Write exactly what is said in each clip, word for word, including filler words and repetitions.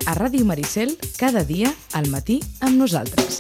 A Ràdio Maricel, cada dia, al matí, amb nosaltres.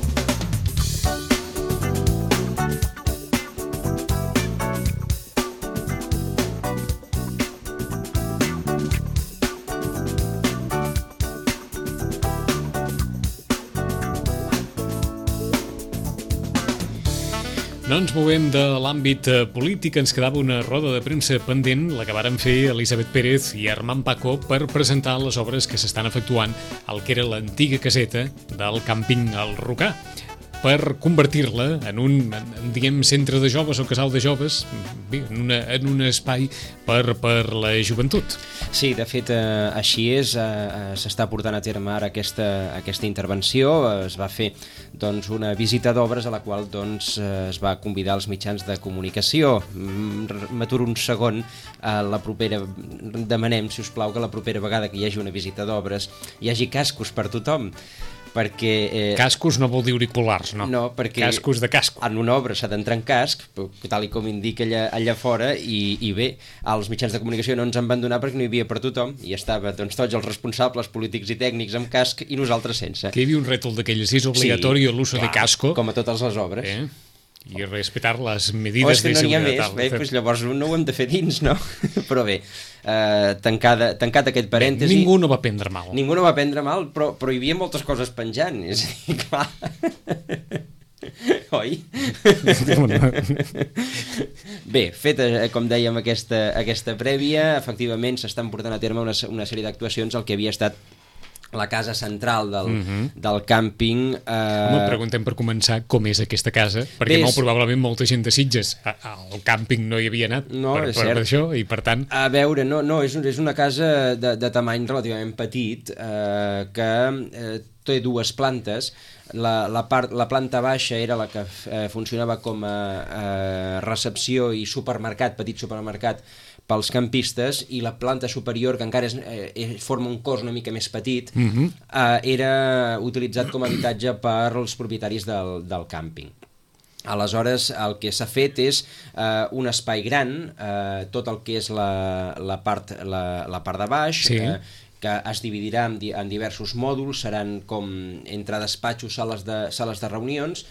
No ens movem de l'àmbit polític, ens quedava una roda de premsa pendent, la que varen fer Elisabet Pérez i Armand Paco per presentar les obres que s'estan efectuant al que era l'antiga caseta del càmping al Rocà, per convertir-la en un, en, diguem, centre de joves o casal de joves, bé, en, una, en un espai per, per la joventut. Sí, de fet, eh, així és, eh, s'està portant a terme ara aquesta, aquesta intervenció, es va fer doncs, una visita d'obres a la qual doncs, es va convidar els mitjans de comunicació. M'aturo un segon, eh, la propera, demanem, si us plau, que la propera vegada que hi hagi una visita d'obres hi hagi cascos per tothom, perquè... Eh, cascos no vol dir auriculars, no? No, perquè... Cascos de casco. En una obra s'ha d'entrar en casc, tal i com indica allà, allà fora, i, i bé, els mitjans de comunicació no ens en van donar perquè no hi havia per tothom, i estava doncs, tots els responsables polítics i tècnics amb casc i nosaltres sense. Que hi havia un rètol d'aquelles, és obligatori sí, l'uso de casco. Com a totes les obres. Eh? I respetar les medides de seguretat. O és que no n'hi ha més, bé, doncs llavors no ho hem de fer dins, no? Però bé, eh, tancada, tancat aquest parèntesi... Bé, ningú no va prendre mal. Ningú no va prendre mal, però, però hi havia moltes coses penjant, és a dir, clar... Oi? Bé, feta, com dèiem, aquesta, aquesta prèvia, efectivament s'estan portant a terme una, una sèrie d'actuacions al que havia estat la casa central del, uh-huh. del càmping. Eh... Home, preguntem per començar com és aquesta casa, perquè Ves... molt probablement molta gent de Sitges al càmping no hi havia anat no, per, per això, i per tant... A veure, no, no és, és una casa de, de tamany relativament petit, eh, que eh, té dues plantes. La, la, part, la planta baixa era la que eh, funcionava com a eh, recepció i supermercat, petit supermercat, pels campistes, i la planta superior, que encara és, eh, forma un cos una mica més petit, uh-huh. eh, era utilitzat com a habitatge per als propietaris del, del càmping. Aleshores, el que s'ha fet és eh, un espai gran, eh, tot el que és la, la, part, la, la part de baix, sí. eh, que es dividirà en, di en diversos mòduls, seran com entre despatxos, sales de, sales de reunions,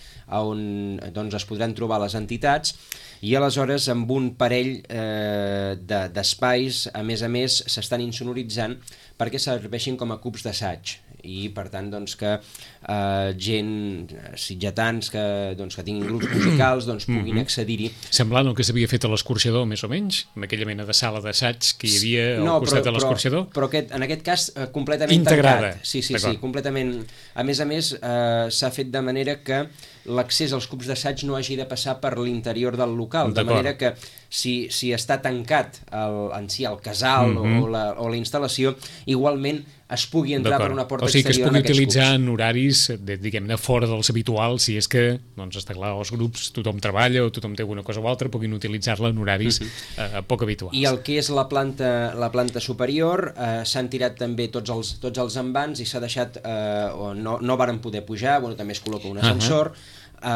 on doncs, es podran trobar les entitats, i aleshores amb un parell eh, d'espais, de, a més a més, s'estan insonoritzant perquè serveixin com a cubs d'assaig, i per tant doncs, que eh, gent, sitgetans que, doncs, que tinguin grups musicals doncs, puguin mm-hmm. accedir-hi. Semblant el que s'havia fet a l'Escorxador, més o menys, amb aquella mena de sala d'assaig que hi havia al no, costat però, de l'Escorxador. Però, però aquest, en aquest cas eh, completament integrada. Tancat. Sí, sí, sí, completament. A més a més, eh, s'ha fet de manera que l'accés als cubs d'assaig no hagi de passar per l'interior del local, de manera que si, si està tancat el, en si el casal mm-hmm. o, la, o la instal·lació, igualment es pugui entrar per una porta exterior. O sigui que es pugui utilitzar cubs. En horaris, de, diguem-ne, fora dels habituals, si és que, doncs, està clar, els grups, tothom treballa o tothom té alguna cosa o altra, puguin utilitzar-la en horaris mm-hmm. eh, poc habituals. I el que és la planta, la planta superior, eh, s'han tirat també tots els, tots els envans i s'ha deixat, eh, o no, no varen poder pujar, bueno, també es col·loca un ascensor, uh-huh.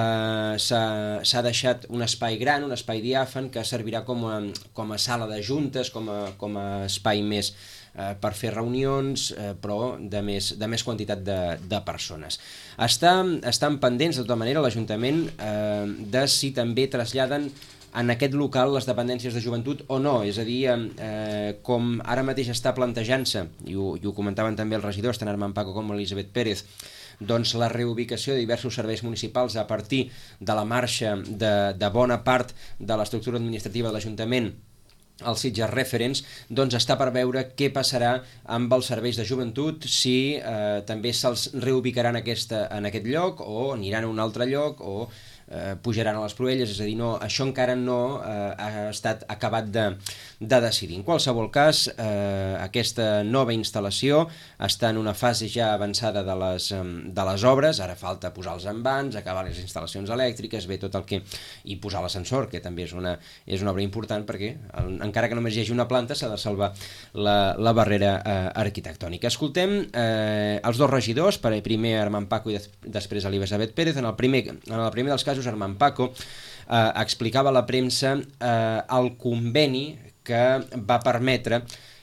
Uh, s'ha deixat un espai gran, un espai diàfan que servirà com a, com a sala de juntes, com a, com a espai més uh, per fer reunions, uh, però de més, de més quantitat de, de persones. Està, estan pendents, de tota manera, l'Ajuntament uh, de si també traslladen en aquest local les dependències de joventut o no, és a dir, eh, com ara mateix està plantejant-se, i ho, i ho comentaven també els regidors, tant Armand Paco com Elisabet Pérez, doncs la reubicació de diversos serveis municipals a partir de la marxa de, de bona part de l'estructura administrativa de l'Ajuntament els Sitges Referents, doncs està per veure què passarà amb els serveis de joventut, si eh, també se'ls reubicaran aquesta, en aquest lloc o aniran a un altre lloc o eh, pujaran a les Proelles, és a dir, no, això encara no eh, ha estat acabat de, de decidir. En qualsevol cas, eh, aquesta nova instal·lació està en una fase ja avançada de les, de les obres, ara falta posar els envans, acabar les instal·lacions elèctriques, bé, tot el que... i posar l'ascensor, que també és una, és una obra important perquè, el, encara que només hi hagi una planta, s'ha de salvar la, la barrera eh, arquitectònica. Escoltem eh, els dos regidors, primer Armand Paco i des, després Elisabet Pérez. En el primer, en el primer dels casos, Armand Paco eh, explicava a la premsa eh, el conveni que va permetre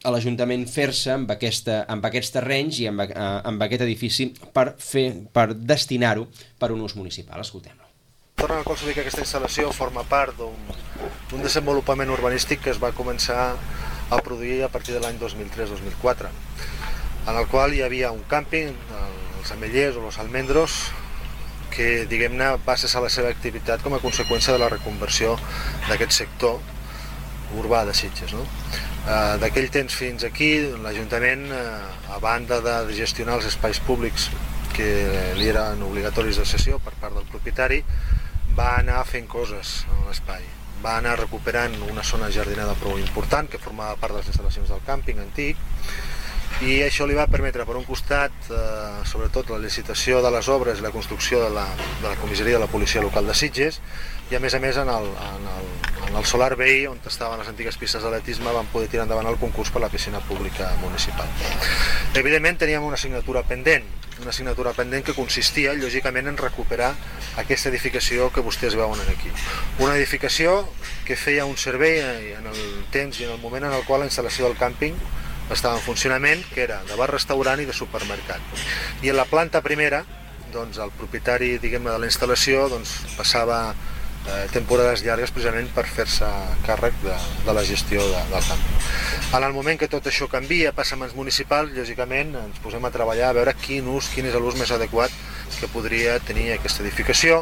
a l'Ajuntament fer-se amb, aquesta, amb aquests terrenys i amb, amb aquest edifici per, fer, per destinar-ho per un ús municipal. Escoltem-lo. L'entorn en el qual s'ubica aquesta instal·lació forma part d'un desenvolupament urbanístic que es va començar a produir a partir de l'any dos mil tres dos mil quatre, en el qual hi havia un càmping, els Amellers o los Almendros, que, diguem-ne, va cessar la seva activitat com a conseqüència de la reconversió d'aquest sector urbà de Sitges, no? D'aquell temps fins aquí, l'Ajuntament, a banda de gestionar els espais públics que li eren obligatoris de cessió per part del propietari, va anar fent coses en l'espai. Va anar recuperant una zona jardinada prou important que formava part de les instal·lacions del càmping antic, i això li va permetre, per un costat, eh, sobretot la licitació de les obres i la construcció de la, de la comissaria de la policia local de Sitges, i a més a més en el, en el, en el solar veí, on estaven les antigues pistes d'atletisme, van poder tirar endavant el concurs per la piscina pública municipal. Evidentment teníem una assignatura pendent, una assignatura pendent que consistia, lògicament, en recuperar aquesta edificació que vostès veuen aquí. Una edificació que feia un servei en el temps i en el moment en el qual la instal·lació del càmping estava en funcionament, que era de bar-restaurant i de supermercat. I en la planta primera, doncs, el propietari, diguem-ne, de la instal·lació doncs, passava eh, temporades llargues precisament per fer-se càrrec de, de la gestió de, del càmping. En el moment que tot això canvia, passa a mans municipals, lògicament ens posem a treballar a veure quin ús, quin és l'ús més adequat que podria tenir aquesta edificació,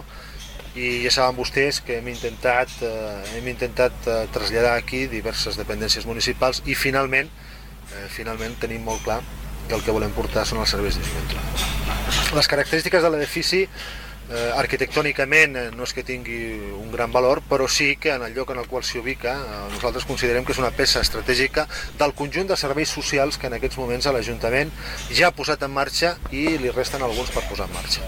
i ja saben vostès que hem intentat, eh, hem intentat eh, traslladar aquí diverses dependències municipals i finalment Eh, finalment tenim molt clar que el que volem portar són els serveis de joventut. Les característiques de l'edifici, eh, arquitectònicament eh, no és que tingui un gran valor, però sí que en el lloc en el qual s'hi ubica eh, nosaltres considerem que és una peça estratègica del conjunt de serveis socials que en aquests moments a l'Ajuntament ja ha posat en marxa i li resten alguns per posar en marxa.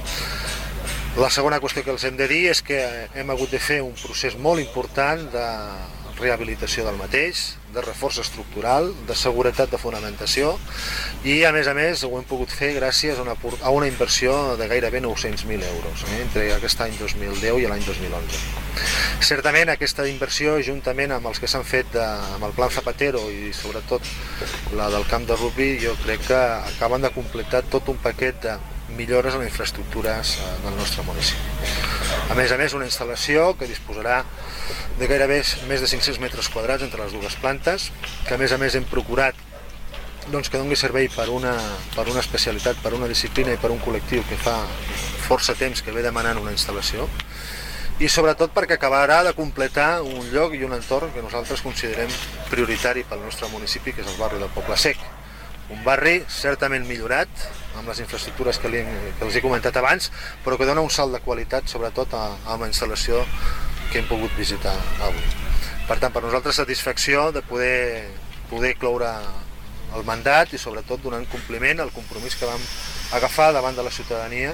La segona qüestió que els hem de dir és que hem hagut de fer un procés molt important de rehabilitació del mateix, de reforç estructural, de seguretat de fonamentació, i a més a més ho hem pogut fer gràcies a una, a una inversió de gairebé nou-cents mil euros, eh, entre aquest any dos mil deu i l'any dos mil onze. Certament aquesta inversió, juntament amb els que s'han fet de, amb el Plan Zapatero i sobretot la del camp de rugby, jo crec que acaben de completar tot un paquet de millores en les infraestructures del nostre municipi. A més a més, una instal·lació que disposarà de gairebé més de cinc-cents metres quadrats entre les dues plantes, que a més a més hem procurat doncs, que doni servei per una, per una especialitat, per una disciplina i per un col·lectiu que fa força temps que ve demanant una instal·lació, i sobretot perquè acabarà de completar un lloc i un entorn que nosaltres considerem prioritari pel nostre municipi, que és el barri del Poble Sec. Un barri certament millorat, amb les infraestructures que, li, que els he comentat abans, però que dona un salt de qualitat, sobretot a, a la instal·lació que hem pogut visitar avui. Per tant, per nosaltres satisfacció de poder, poder cloure el mandat i sobretot donant compliment al compromís que vam agafar davant de la ciutadania,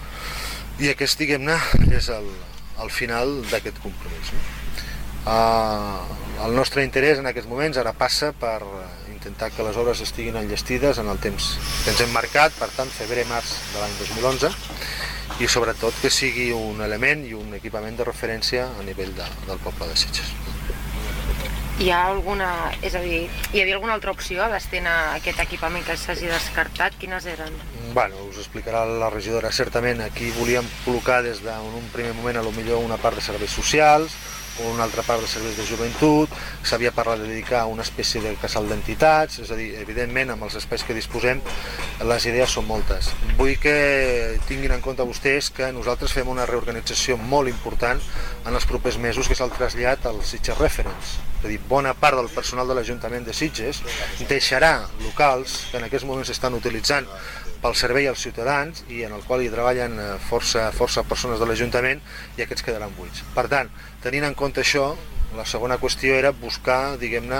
i aquest, diguem-ne, és el, el final d'aquest compromís. Uh, el nostre interès en aquests moments ara passa per intentar que les obres estiguin enllestides en el temps que ens hem marcat, per tant, febrer-març de l'any dos mil onze, i sobretot que sigui un element i un equipament de referència a nivell de, del poble de Sitges. Hi ha alguna, és a dir, hi havia alguna altra opció a destinar aquest equipament que s'hagi descartat? Quines eren? Bueno, us explicarà la regidora. Certament aquí volíem col·locar des d'un primer moment a lo millor una part de serveis socials, o una altra part de serveis de joventut, s'havia parlat de dedicar una espècie de casal d'entitats, és a dir, evidentment, amb els espais que disposem, les idees són moltes. Vull que tinguin en compte vostès que nosaltres fem una reorganització molt important en els propers mesos, que és el trasllat als Sitges Referents. És a dir, bona part del personal de l'Ajuntament de Sitges deixarà locals que en aquests moments s'estan utilitzant pel servei als ciutadans i en el qual hi treballen força, força persones de l'Ajuntament, i aquests quedaran buits. Per tant, tenint en compte això, la segona qüestió era buscar, diguem-ne,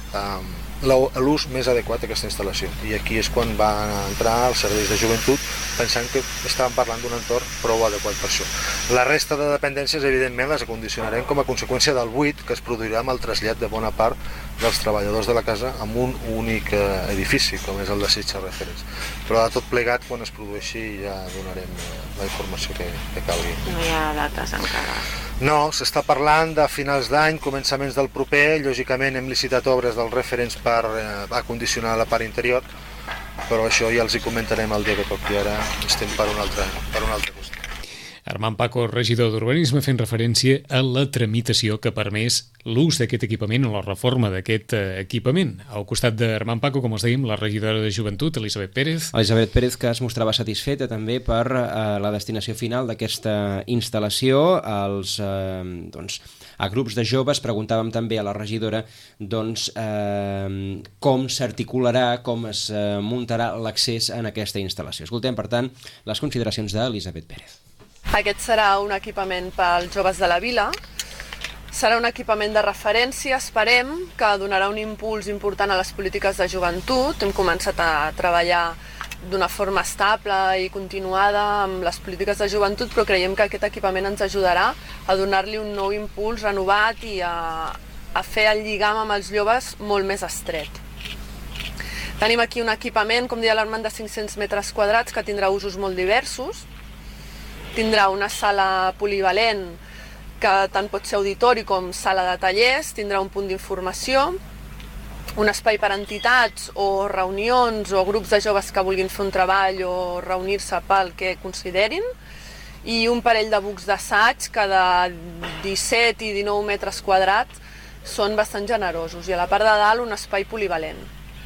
l'ús més adequat d'aquesta instal·lació. I aquí és quan van entrar els serveis de joventut, pensant que estàvem parlant d'un entorn prou adequat per això. La resta de dependències, evidentment, les acondicionarem com a conseqüència del buit que es produirà amb el trasllat de bona part dels treballadors de la casa amb un únic edifici, com és el de Sitges Referents. Però de tot plegat, quan es produeixi, ja donarem la informació que, que calgui. No hi ha dates encara. No, s'està parlant de finals d'any, començaments del proper. Lògicament hem licitat obres dels referents per eh, acondicionar la part interior, però això ja els hi comentarem el dia que toqui. Ara estem per un altre, per un altre costat. Armand Paco, regidor d'Urbanisme, fent referència a la tramitació que ha permès l'ús d'aquest equipament o la reforma d'aquest equipament. Al costat d'Armand Paco, com us dèiem, la regidora de Joventut, Elisabet Pérez. Elisabet Pérez, que es mostrava satisfeta també per eh, la destinació final d'aquesta instal·lació. Els, eh, doncs, a grups de joves preguntàvem també a la regidora doncs, eh, com s'articularà, com es eh, muntarà l'accés en aquesta instal·lació. Escoltem, per tant, les consideracions d'Elisabet Pérez. Aquest serà un equipament pels joves de la vila. Serà un equipament de referència, esperem, que donarà un impuls important a les polítiques de joventut. Hem començat a treballar d'una forma estable i continuada amb les polítiques de joventut, però creiem que aquest equipament ens ajudarà a donar-li un nou impuls renovat i a, a fer el lligam amb els joves molt més estret. Tenim aquí un equipament, com deia l'Armand, de cinc-cents metres quadrats que tindrà usos molt diversos. Tindrà una sala polivalent que tant pot ser auditori com sala de tallers, tindrà un punt d'informació, un espai per a entitats o reunions o grups de joves que vulguin fer un treball o reunir-se pel que considerin, i un parell de bucs d'assaig que de disset i dinou metres quadrats són bastant generosos, i a la part de dalt un espai polivalent.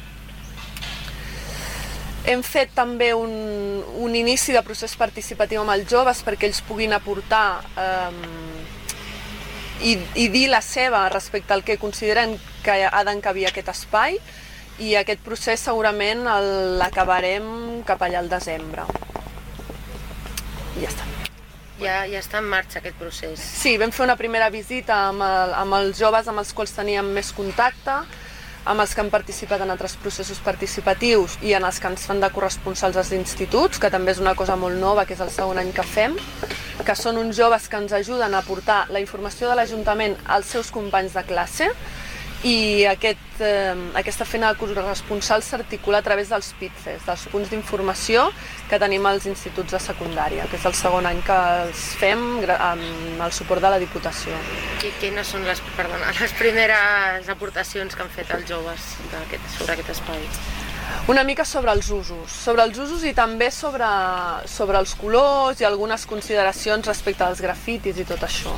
Hem fet també un, un inici de procés participatiu amb els joves perquè ells puguin aportar eh, i, i dir la seva respecte al que consideren que ha d'encabir aquest espai, i aquest procés segurament l'acabarem cap allà al desembre. I ja està. Ja, ja està en marxa aquest procés. Sí, vam fer una primera visita amb, el, amb els joves amb els quals teníem més contacte, amb els que han participat en altres processos participatius i en els que ens fan de corresponsals als instituts, que també és una cosa molt nova, que és el segon any que fem, que són uns joves que ens ajuden a portar la informació de l'Ajuntament als seus companys de classe, i aquest, eh, aquesta feina de corresponsal s'articula a través dels P I T C E S, dels punts d'informació que tenim als instituts de secundària, que és el segon any que els fem amb el suport de la Diputació. I quines són les, perdona, les primeres aportacions que han fet els joves sobre aquest espai? Una mica sobre els usos, sobre els usos i també sobre, sobre els colors i algunes consideracions respecte als grafitis i tot això.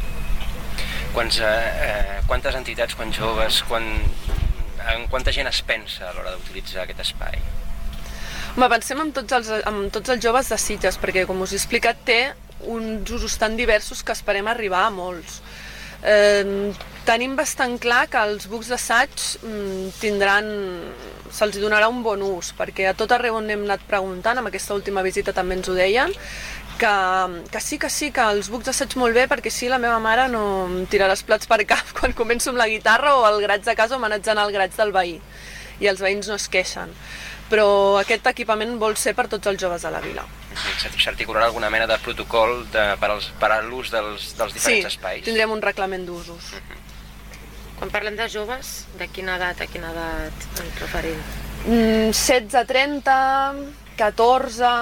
Quants, eh, quantes entitats, quants joves, quan, en quanta gent es pensa a l'hora d'utilitzar aquest espai? Home, pensem en tots, els, en tots els joves de Sitges, perquè, com us he explicat, té uns usos tan diversos que esperem arribar a molts. Eh, tenim bastant clar que els bucs d'assaig mm, tindran, se'ls donarà un bon ús, perquè a tot arreu on hem anat preguntant, amb aquesta última visita també ens ho deien, que, que sí, que sí, que els bucs d'assaig molt bé, perquè sí, la meva mare no em tirarà els plats per cap quan començo amb la guitarra o el graig de casa o m'anatjant al graig del veí, i els veïns no es queixen. Però aquest equipament vol ser per tots els joves de la vila. S'articularà alguna mena de protocol de, per, als, per a l'ús dels, dels diferents sí, espais? Sí, tindrem un reglament d'usos. Uh-huh. Quan parlem de joves, de quina edat a quina edat ens referim? Mm, setze a trenta, catorze...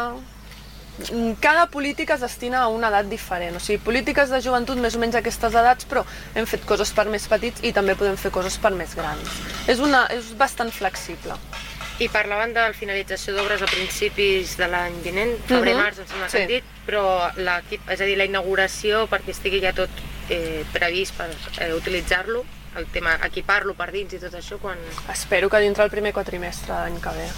Cada política es destina a una edat diferent, o sigui, polítiques de joventut més o menys a aquestes edats, però hem fet coses per més petits i també podem fer coses per més grans. És, una, és bastant flexible. I parlaven de la finalització d'obres a principis de l'any vinent, febrer-març, em sembla que hem dit, però l'equip, és a dir, la inauguració, perquè estigui ja tot eh, previst per eh, utilitzar-lo, el tema equipar-lo per dins i tot això, quan... Espero que dintre el primer quatrimestre de l'any que ve.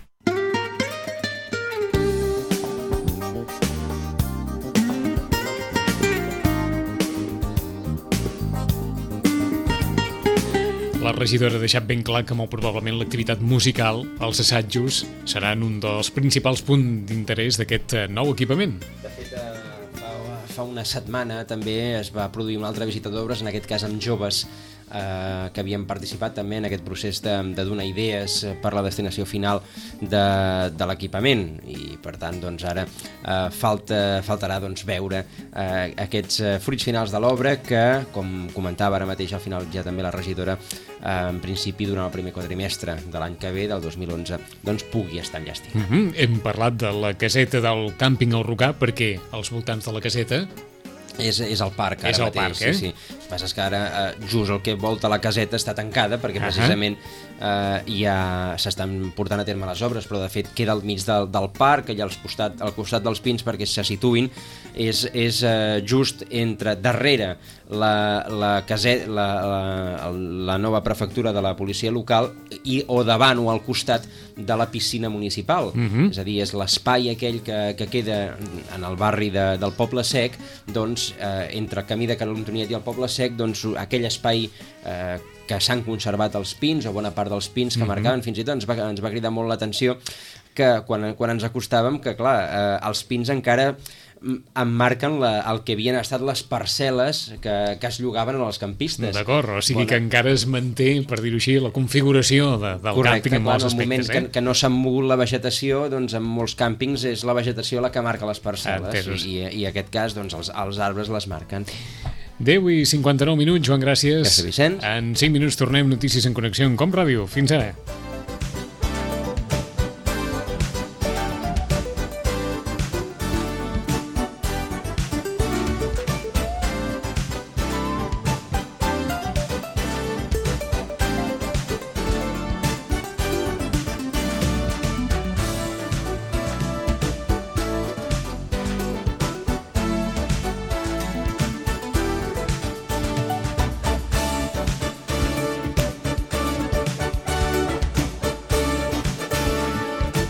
La regidora ha deixat ben clar que molt probablement l'activitat musical, els assajos, seran un dels principals punts d'interès d'aquest nou equipament. De fet, fa, fa una setmana també es va produir una altra visita d'obres, en aquest cas amb joves eh, que havien participat també en aquest procés de, de donar idees per la destinació final de, de l'equipament, i per tant doncs, ara eh, falta, faltarà doncs, veure eh, aquests eh, fruits finals de l'obra que, com comentava ara mateix al final ja també la regidora, eh, en principi durant el primer quadrimestre de l'any que ve, del dos mil onze, doncs pugui estar enllestit. Mm-hmm. Hem parlat de la caseta del càmping al Rocà perquè als voltants de la caseta És, és el parc, ara és el mateix. Parc, eh? Sí, sí. El que passa és que ara eh, just el que volta la caseta està tancada perquè uh-huh. precisament eh, ja s'estan portant a terme les obres, però de fet queda al mig del, del parc, allà al costat, al costat dels pins perquè se situïn. És, és eh, just entre darrere la, la, caset, la, la, la nova prefectura de la policia local i o davant o al costat de la piscina municipal. Uh-huh. És a dir, és l'espai aquell que, que queda en el barri de, del Poble Sec, doncs, eh, entre el camí de Can Antoniet i el Poble Sec, doncs, aquell espai eh, que s'han conservat els pins, o bona part dels pins que uh-huh. marcaven, fins i tot ens va, ens va cridar molt l'atenció que quan, quan ens acostàvem, que clar, eh, els pins encara emmarquen la, el que havien estat les parcel·les que, que es llogaven als campistes. D'acord, o sigui bona. Que encara es manté, per dir-ho així, la configuració de, del Correcte, càmping en clar, molts aspectes. Correcte, en el moment eh? que, que no s'ha mogut la vegetació, doncs en molts càmpings és la vegetació la que marca les parcel·les ah, i, i en aquest cas doncs, els, els arbres les marquen. deu i cinquanta-nou minuts, Joan, gràcies. Gràcies, Vicenç. En cinc minuts tornem Notícies en Connexió en Com Ràdio. Fins ara.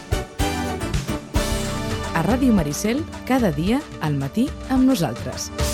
A Ràdio Maricel, cada dia al matí amb nosaltres.